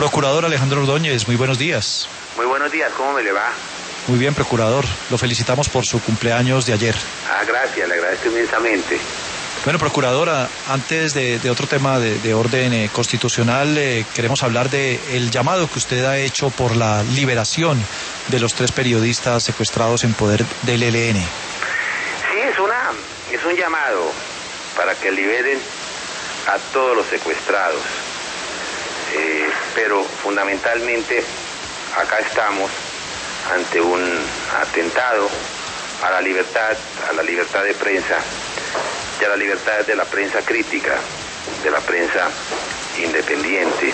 Procurador Alejandro Ordóñez, muy buenos días. Muy buenos días, ¿cómo me le va? Muy bien, procurador. Lo felicitamos por su cumpleaños de ayer. Gracias, le agradezco inmensamente. Bueno, procuradora, antes de otro tema de orden constitucional, queremos hablar del llamado que usted ha hecho por la liberación de los 3 periodistas secuestrados en poder del ELN. Sí, es un llamado para que liberen a todos los secuestrados. Pero fundamentalmente acá estamos ante un atentado a la libertad de prensa y a la libertad de la prensa crítica, de la prensa independiente.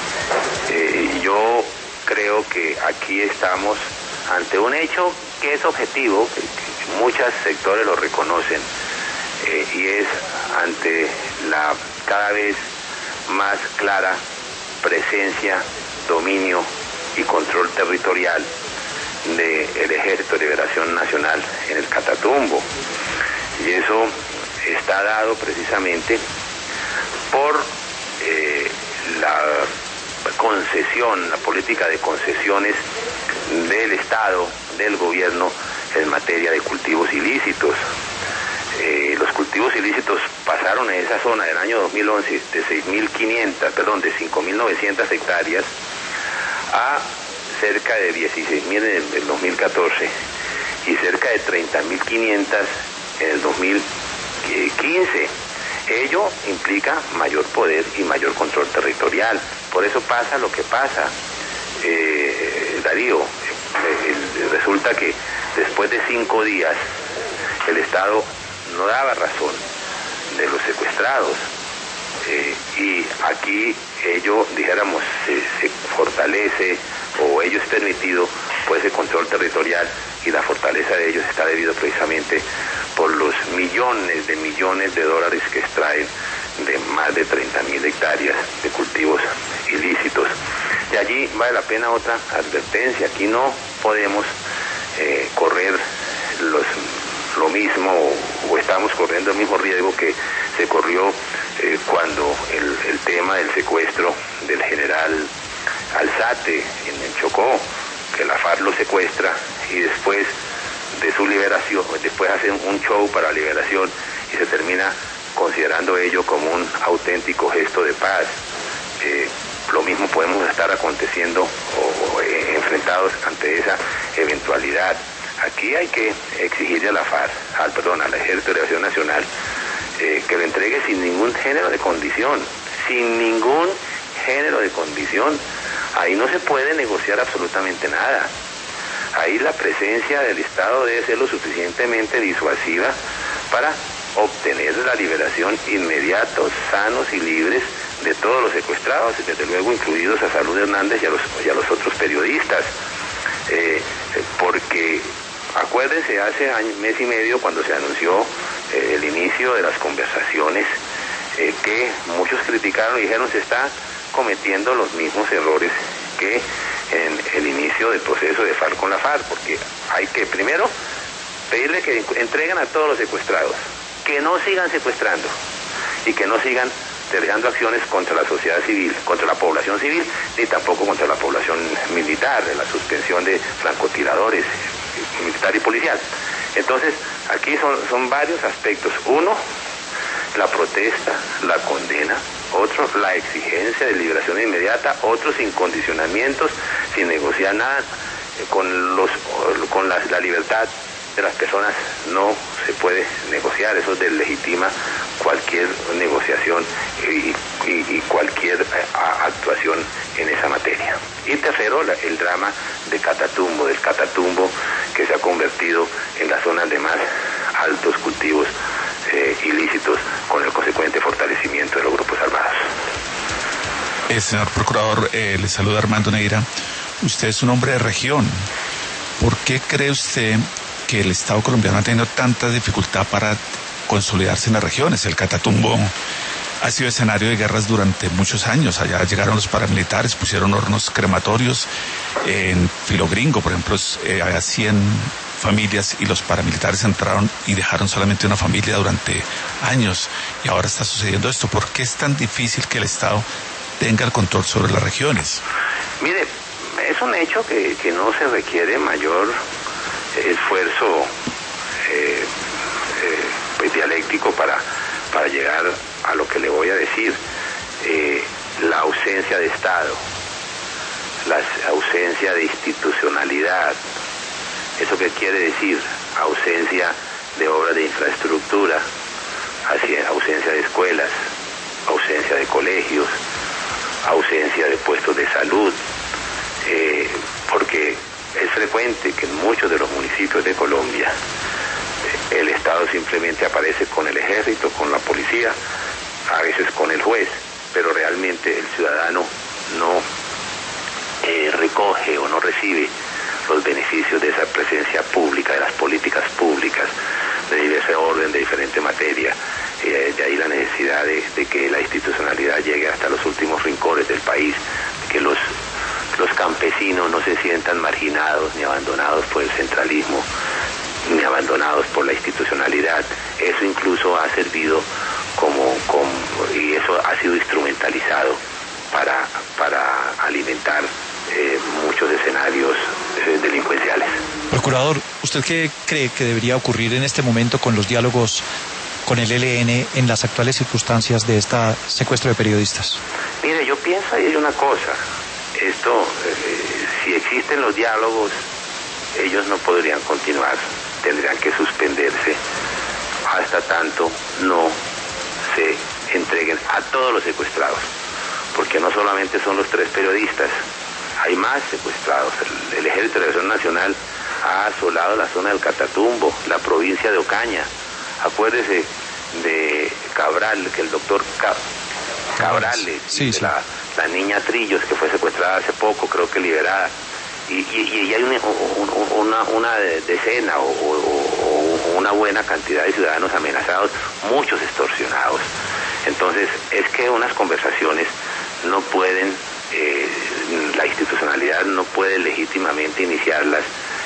Yo creo que aquí estamos ante un hecho que es objetivo, que muchos sectores lo reconocen, y es ante la cada vez más clara presencia, dominio y control territorial del Ejército de Liberación Nacional en el Catatumbo. Y eso está dado precisamente por la concesión, la política de concesiones del Estado, del gobierno en materia de cultivos ilícitos. Los cultivos ilícitos pasaron en esa zona del año 2011 de 5.900 hectáreas a cerca de 16.000 en el 2014 y cerca de 30.500 en el 2015. Ello implica mayor poder y mayor control territorial. Por eso pasa lo que pasa, Darío. Resulta que después de 5 días el Estado no daba razón de los secuestrados, y aquí ello, dijéramos, se fortalece, o ello es permitido por ese control territorial, y la fortaleza de ellos está debido precisamente por los millones de dólares que extraen de más de 30.000 hectáreas de cultivos ilícitos. Y allí vale la pena otra advertencia: aquí no podemos correr lo mismo, o estamos corriendo el mismo riesgo que se corrió cuando el tema del secuestro del general Alzate en Chocó, que la FARC lo secuestra y después de su liberación, después hacen un show para liberación y se termina considerando ello como un auténtico gesto de paz. Lo mismo podemos estar aconteciendo o enfrentados ante esa eventualidad. Aquí hay que exigirle a la FARC, al Ejército de Liberación Nacional, que lo entregue sin ningún género de condición, Ahí no se puede negociar absolutamente nada. Ahí la presencia del Estado debe ser lo suficientemente disuasiva para obtener la liberación inmediatos, sanos y libres de todos los secuestrados, y desde luego incluidos a Salud Hernández y a los otros periodistas. Porque acuérdense, hace mes y medio, cuando se anunció el inicio de las conversaciones, que muchos criticaron y dijeron se está cometiendo los mismos errores que en el inicio del proceso de FARC con la FARC, porque hay que primero pedirle que entreguen a todos los secuestrados, que no sigan secuestrando y que no sigan realizando acciones contra la sociedad civil, contra la población civil, ni tampoco contra la población militar, de la suspensión de francotiradores, militar y policial. Entonces, aquí son varios aspectos. Uno, la protesta, la condena. Otro, la exigencia de liberación inmediata. Otro, sin condicionamientos, sin negociar nada. Con la libertad de las personas no se puede negociar. Eso deslegitima cualquier negociación y cualquier actuación en esa materia. Y tercero, el drama del Catatumbo, que se ha convertido en la zona de más altos cultivos ilícitos, con el consecuente fortalecimiento de los grupos armados. Señor Procurador, le saluda Armando Neira. Usted es un hombre de región. ¿Por qué cree usted que el Estado colombiano ha tenido tanta dificultad para consolidarse en las regiones? El Catatumbo ha sido escenario de guerras durante muchos años. Allá llegaron los paramilitares, pusieron hornos crematorios. En Filogringo, por ejemplo, había 100 familias y los paramilitares entraron y dejaron solamente una familia durante años. Y ahora está sucediendo esto. ¿Por qué es tan difícil que el Estado tenga el control sobre las regiones. Mire, es un hecho que no se requiere mayor esfuerzo pues dialéctico para llegar a lo que le voy a decir. La ausencia de Estado, la ausencia de institucionalidad. ¿Eso qué quiere decir? Ausencia de obras de infraestructura, ausencia de escuelas, ausencia de colegios, ausencia de puestos de salud, porque es frecuente que en muchos de los municipios de Colombia el Estado simplemente aparece con el ejército, con la policía, a veces con el juez, pero realmente el ciudadano no recoge o no recibe los beneficios de esa presencia pública, de las políticas públicas, de diverso orden, de diferente materia. De ahí la necesidad de que la institucionalidad llegue hasta los últimos rincones del país, que los campesinos no se sientan marginados ni abandonados por el centralismo, ni abandonados por la institucionalidad. Eso incluso ha servido y eso ha sido instrumentalizado para alimentar muchos escenarios delincuenciales. Procurador, ¿usted qué cree que debería ocurrir en este momento con los diálogos con el ELN en las actuales circunstancias de este secuestro de periodistas? Mire, yo pienso ahí una cosa. Esto, si existen los diálogos, ellos no podrían continuar, tendrían que suspenderse hasta tanto no se entreguen a todos los secuestrados, porque no solamente son los 3 periodistas, hay más secuestrados. El Ejército de Liberación Nacional ha asolado la zona del Catatumbo, la provincia de Ocaña. Acuérdese de Cabral, que el doctor Cabral, sí. La niña Trillos, que fue secuestrada hace poco, creo que liberada. Y hay una decena o una buena cantidad de ciudadanos amenazados, muchos extorsionados. Entonces, es que unas conversaciones no pueden, la institucionalidad no puede legítimamente iniciarlas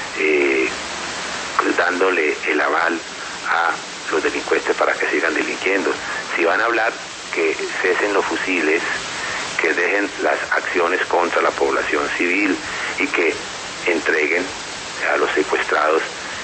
dándole el aval a los delincuentes para que sigan delinquiendo. Si van a hablar, que cesen los fusiles, que dejen las acciones contra la población civil y que entreguen a los secuestrados,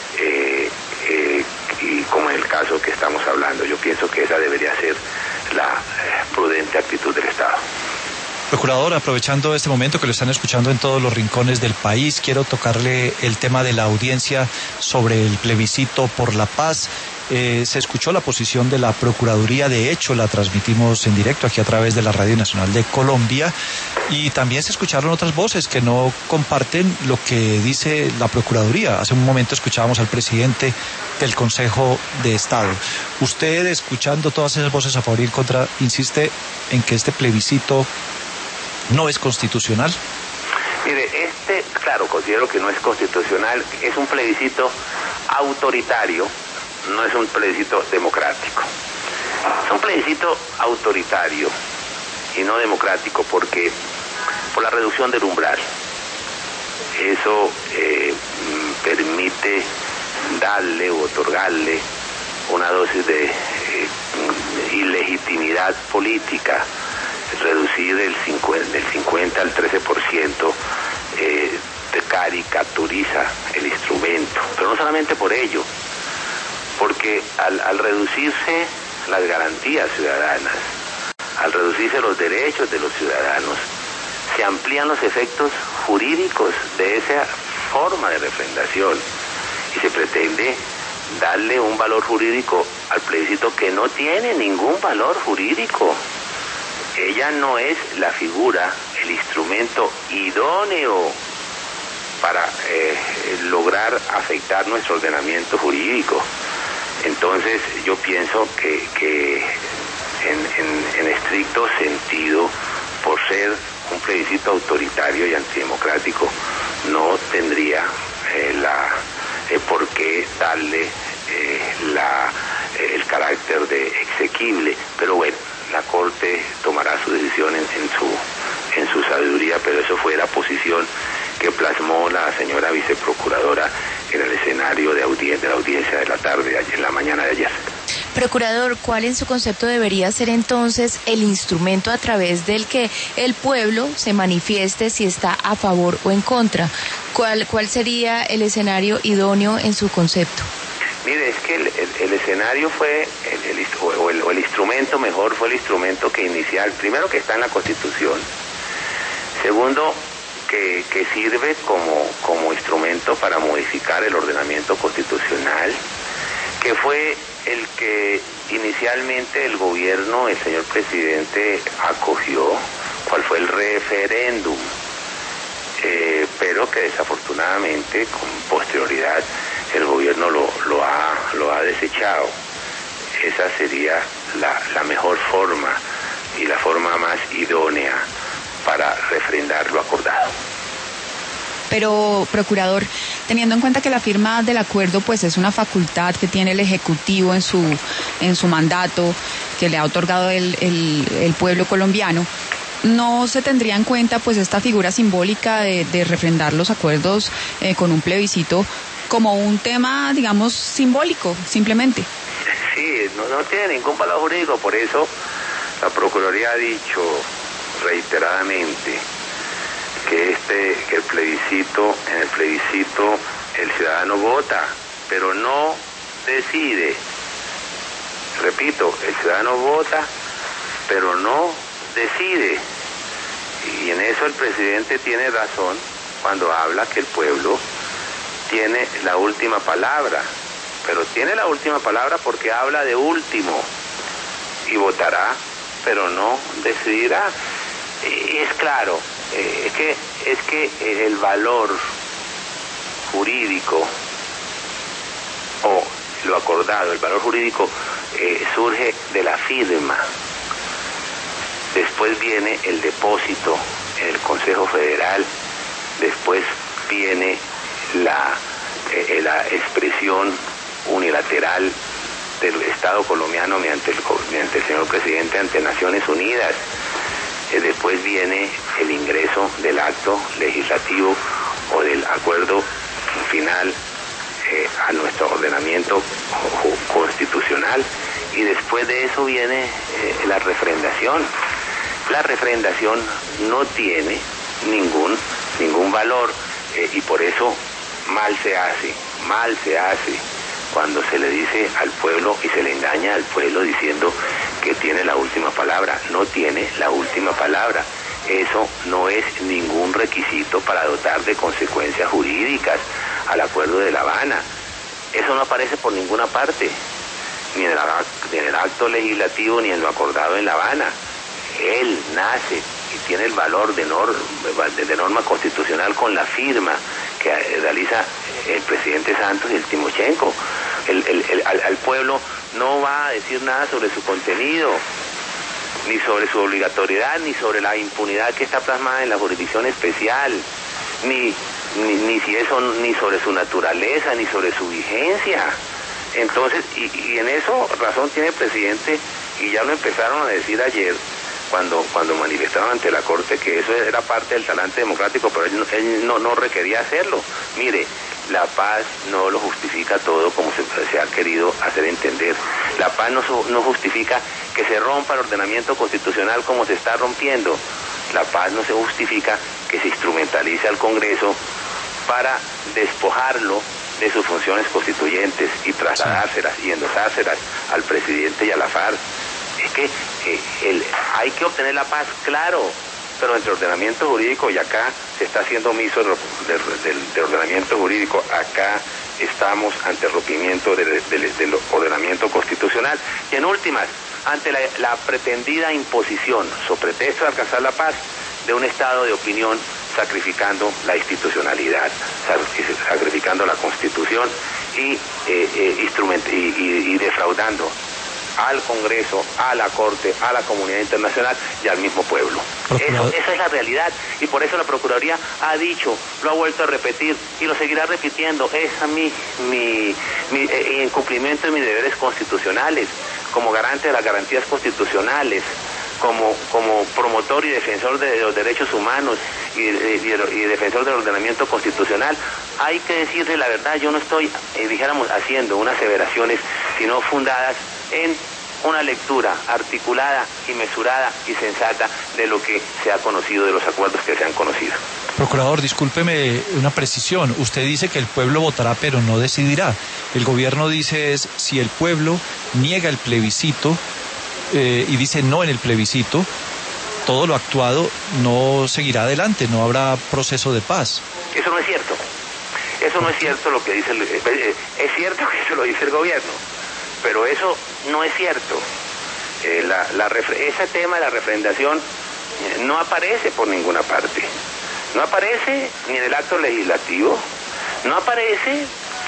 y como en el caso que estamos hablando. Yo pienso que esa debería ser la prudente actitud del Estado. Procurador, aprovechando este momento que lo están escuchando en todos los rincones del país, quiero tocarle el tema de la audiencia sobre el plebiscito por la paz. Se escuchó la posición de la Procuraduría, de hecho la transmitimos en directo aquí a través de la Radio Nacional de Colombia, y también se escucharon otras voces que no comparten lo que dice la Procuraduría. Hace un momento escuchábamos al presidente del Consejo de Estado. Usted, escuchando todas esas voces a favor y en contra, insiste en que este plebiscito no es constitucional. Mire, claro, considero que no es constitucional, es un plebiscito autoritario, no es un plebiscito democrático. Es un plebiscito autoritario y no democrático por la reducción del umbral. Eso permite darle o otorgarle una dosis de ilegitimidad política, reducir del 50 al 13%, caricaturiza el instrumento, pero no solamente por ello, porque al reducirse las garantías ciudadanas, al reducirse los derechos de los ciudadanos, se amplían los efectos jurídicos de esa forma de refrendación y se pretende darle un valor jurídico al plebiscito que no tiene ningún valor jurídico. Ella no es la figura, el instrumento idóneo para lograr afectar nuestro ordenamiento jurídico. Entonces yo pienso que en estricto sentido, por ser un plebiscito autoritario y antidemocrático, no tendría por qué darle el carácter de exequible, pero bueno, la Corte tomará su decisión en su sabiduría, pero eso fue la posición que plasmó la señora viceprocuradora en el escenario de la audiencia de la tarde, en la mañana de ayer. Procurador, ¿cuál en su concepto debería ser entonces el instrumento a través del que el pueblo se manifieste si está a favor o en contra? ¿Cuál sería el escenario idóneo en su concepto? Mire, es que el escenario fue, el instrumento mejor fue el instrumento que inicial, primero que está en la Constitución, segundo que sirve como instrumento para modificar el ordenamiento constitucional, que fue el que inicialmente el gobierno, el señor presidente acogió, cuál fue el referéndum, pero que desafortunadamente con posterioridad el gobierno lo ha desechado. Esa sería la mejor forma y la forma más idónea para refrendar lo acordado. Pero, procurador, teniendo en cuenta que la firma del acuerdo pues es una facultad que tiene el Ejecutivo en su mandato, que le ha otorgado el pueblo colombiano, ¿no se tendría en cuenta pues esta figura simbólica de refrendar los acuerdos con un plebiscito como un tema, digamos, simbólico, simplemente? Sí, no tiene ningún valor jurídico, por eso la Procuraduría ha dicho reiteradamente que en el plebiscito el ciudadano vota, pero no decide. Repito, el ciudadano vota, pero no decide. Y en eso el presidente tiene razón cuando habla que el pueblo tiene la última palabra, pero tiene la última palabra porque habla de último, y votará, pero no decidirá. Y es claro, es que el valor jurídico o lo acordado, el valor jurídico surge de la firma. Después viene el depósito en el Consejo Federal, después viene la expresión unilateral del Estado colombiano mediante el señor presidente ante Naciones Unidas. Después viene el ingreso del acto legislativo o del acuerdo final a nuestro ordenamiento constitucional, y después de eso viene la refrendación. La refrendación no tiene ningún valor, y por eso mal se hace cuando se le dice al pueblo y se le engaña al pueblo diciendo que tiene la última palabra. No tiene la última palabra. Eso no es ningún requisito para dotar de consecuencias jurídicas al Acuerdo de La Habana. Eso no aparece por ninguna parte, ni en el acto legislativo ni en lo acordado en La Habana. Él nace y tiene el valor de norma constitucional con la firma que realiza el presidente Santos y el Timochenko. Al pueblo no va a decir nada sobre su contenido, ni sobre su obligatoriedad, ni sobre la impunidad que está plasmada en la jurisdicción especial, ni sobre su naturaleza, ni sobre su vigencia. Entonces, y en eso razón tiene el presidente, y ya lo empezaron a decir ayer, cuando manifestaron ante la Corte que eso era parte del talante democrático, pero él no requería hacerlo. Mire, la paz no lo justifica todo como se ha querido hacer entender. La paz no justifica que se rompa el ordenamiento constitucional como se está rompiendo. La paz no se justifica que se instrumentalice al Congreso para despojarlo de sus funciones constituyentes y trasladárselas y endosárselas al presidente y a la FARC. Es que hay que obtener la paz, claro, pero entre ordenamiento jurídico, y acá se está haciendo omiso del ordenamiento jurídico, acá estamos ante el rompimiento del ordenamiento constitucional, y en últimas, ante la pretendida imposición, sobre pretexto de alcanzar la paz, de un estado de opinión, sacrificando la institucionalidad, sacrificando la Constitución y defraudando al Congreso, a la Corte, a la comunidad internacional y al mismo pueblo. Esa es la realidad, y por eso la Procuraduría ha dicho, lo ha vuelto a repetir y lo seguirá repitiendo, es a mí en cumplimiento de mis deberes constitucionales, como garante de las garantías constitucionales, como promotor y defensor de los derechos humanos y defensor del ordenamiento constitucional, hay que decirle la verdad. Yo no estoy, dijéramos, haciendo unas aseveraciones, sino fundadas en una lectura articulada y mesurada y sensata de lo que se ha conocido, de los acuerdos que se han conocido. Procurador, discúlpeme una precisión. Usted dice que el pueblo votará pero no decidirá. El gobierno dice es si el pueblo niega el plebiscito y dice no en el plebiscito, todo lo actuado no seguirá adelante, no habrá proceso de paz. Eso no es cierto. Eso no es cierto lo que dice es cierto que eso lo dice el gobierno, pero eso no es cierto. Ese tema de la refrendación no aparece por ninguna parte. No aparece ni en el acto legislativo, no aparece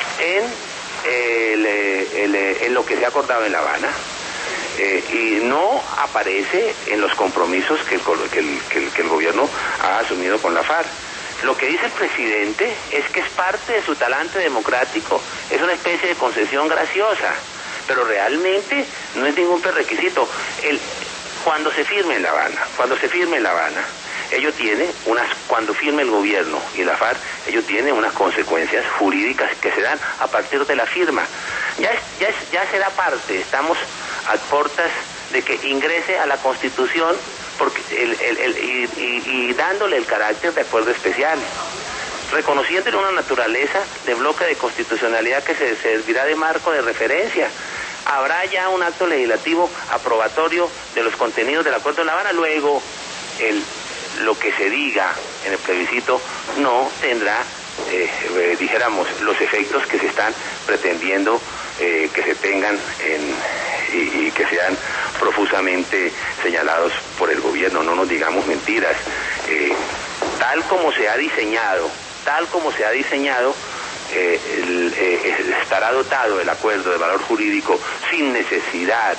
en lo que se ha acordado en La Habana, y no aparece en los compromisos que el gobierno ha asumido con la FARC. Lo que dice el presidente es que es parte de su talante democrático, es una especie de concesión graciosa, pero realmente no es ningún prerequisito. Cuando se firme en La Habana, ello tiene cuando firme el gobierno y la FARC, ello tiene unas consecuencias jurídicas que se dan a partir de la firma. Ya será parte, estamos a puertas de que ingrese a la Constitución porque y dándole el carácter de acuerdo especial, reconociéndole una naturaleza de bloque de constitucionalidad que se servirá de marco de referencia. Habrá ya un acto legislativo aprobatorio de los contenidos del Acuerdo de La Habana. Luego, lo que se diga en el plebiscito no tendrá, dijéramos, los efectos que se están pretendiendo que se tengan y que sean profusamente señalados por el gobierno. No nos digamos mentiras. Tal como se ha diseñado, estará dotado el acuerdo de valor jurídico sin necesidad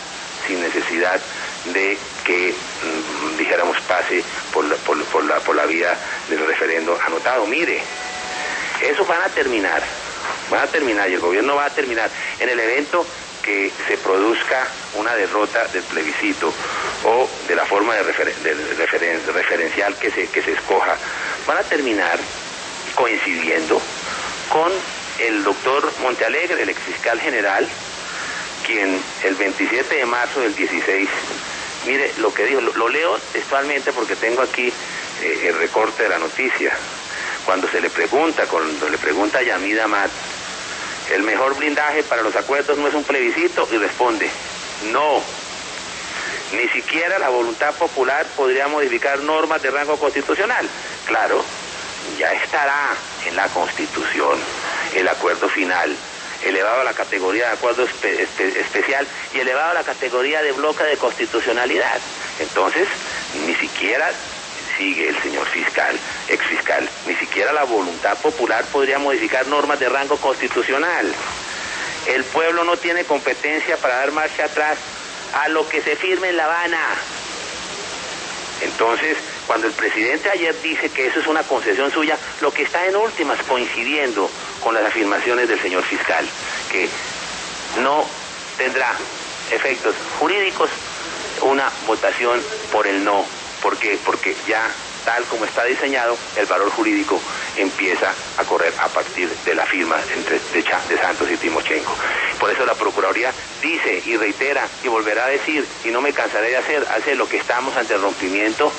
de que, dijéramos, pase por la vía del referendo anotado. Mire, esos van a terminar y el gobierno va a terminar en el evento que se produzca una derrota del plebiscito o de la forma de referencial que se escoja. Van a terminar coincidiendo con el doctor Montealegre, el exfiscal general, quien el 27 de marzo del 16, mire lo que dijo, lo leo textualmente porque tengo aquí el recorte de la noticia. Cuando le pregunta a Yamid Amad, el mejor blindaje para los acuerdos no es un plebiscito, y responde, no, ni siquiera la voluntad popular podría modificar normas de rango constitucional. Claro, ya estará en la Constitución el acuerdo final, elevado a la categoría de acuerdo especial y elevado a la categoría de bloque de constitucionalidad. Entonces, ni siquiera, sigue el señor exfiscal, ni siquiera la voluntad popular podría modificar normas de rango constitucional. El pueblo no tiene competencia para dar marcha atrás a lo que se firme en La Habana. Entonces, cuando el presidente ayer dice que eso es una concesión suya, lo que está en últimas coincidiendo con las afirmaciones del señor fiscal, que no tendrá efectos jurídicos una votación por el no. ¿Por qué? Porque ya, tal como está diseñado, el valor jurídico empieza a correr a partir de la firma de Santos y Timochenko. Por eso la Procuraduría dice y reitera y volverá a decir, y no me cansaré de hacer lo que estamos ante el rompimiento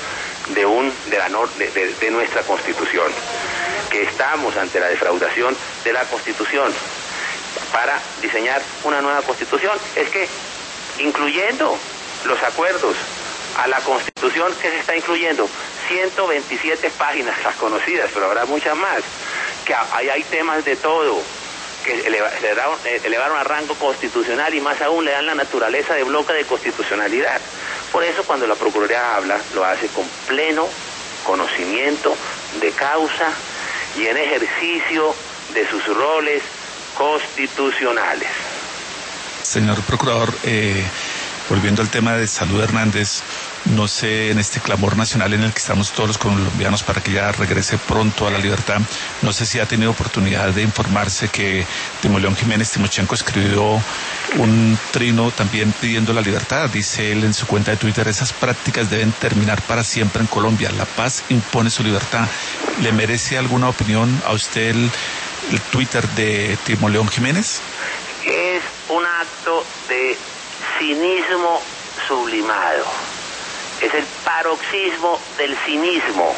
de nuestra Constitución, que estamos ante la defraudación de la Constitución para diseñar una nueva Constitución. Es que, incluyendo los acuerdos a la Constitución que se está incluyendo, 127 páginas, las conocidas, pero habrá muchas más, que hay temas de todo, que elevaron a rango constitucional y más aún le dan la naturaleza de bloque de constitucionalidad. Por eso cuando la Procuraduría habla, lo hace con pleno conocimiento de causa y en ejercicio de sus roles constitucionales. Señor Procurador, volviendo al tema de Salud Hernández, no sé, en este clamor nacional en el que estamos todos los colombianos para que ella regrese pronto a la libertad, no sé si ha tenido oportunidad de informarse que Timoleón Jiménez Timochenko escribió un trino también pidiendo la libertad. Dice él en su cuenta de Twitter: esas prácticas deben terminar para siempre en Colombia, la paz impone su libertad. ¿Le merece alguna opinión a usted el Twitter de Timoleón Jiménez? Es un acto de cinismo sublimado. Es el paroxismo del cinismo.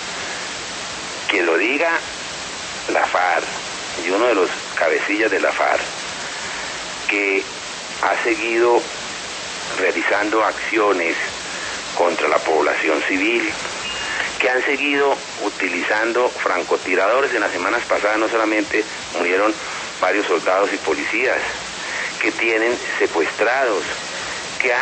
Que lo diga la FARC y uno de los cabecillas de la FARC, que ha seguido realizando acciones contra la población civil, que han seguido utilizando francotiradores. En las semanas pasadas no solamente murieron varios soldados y policías, que tienen secuestrados, que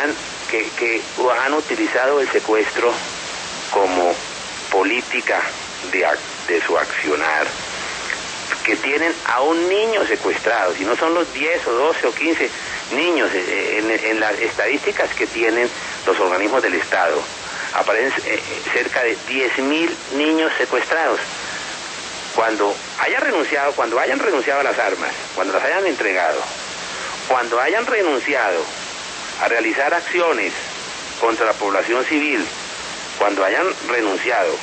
han utilizado el secuestro como política de su accionar, que tienen a un niño secuestrado, y no son los 10 o 12 o 15 niños. En las estadísticas que tienen los organismos del Estado, aparecen cerca de 10.000 niños secuestrados. Cuando hayan renunciado a las armas, cuando las hayan entregado, cuando hayan renunciado a realizar acciones contra la población civil, cuando hayan renunciado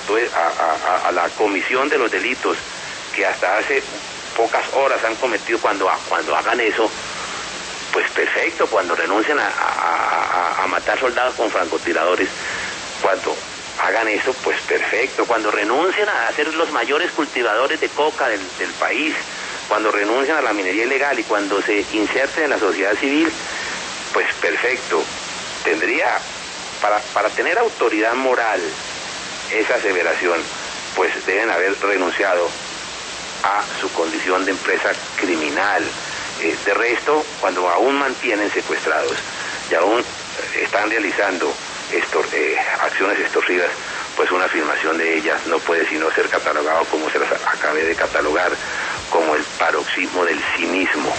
a la comisión de los delitos que hasta hace pocas horas han cometido, cuando hagan eso, pues perfecto. Cuando renuncien a matar soldados con francotiradores, cuando hagan eso, pues perfecto. Cuando renuncien a ser los mayores cultivadores de coca del país, cuando renuncien a la minería ilegal y cuando se inserten en la sociedad civil, pues perfecto. Tendría, para tener autoridad moral esa aseveración, pues deben haber renunciado a su condición de empresa criminal. De resto, cuando aún mantienen secuestrados y aún están realizando acciones extorsivas, pues una afirmación de ellas no puede sino ser catalogado, como se las acabé de catalogar, como el paroxismo del cinismo.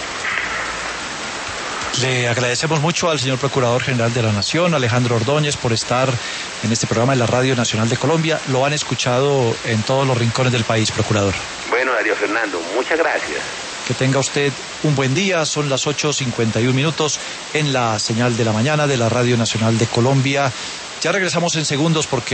Le agradecemos mucho al señor Procurador General de la Nación, Alejandro Ordóñez, por estar en este programa de la Radio Nacional de Colombia. Lo han escuchado en todos los rincones del país, Procurador. Bueno, Darío Fernando, muchas gracias. Que tenga usted un buen día. Son las 8:51 en la señal de la mañana de la Radio Nacional de Colombia. Ya regresamos en segundos porque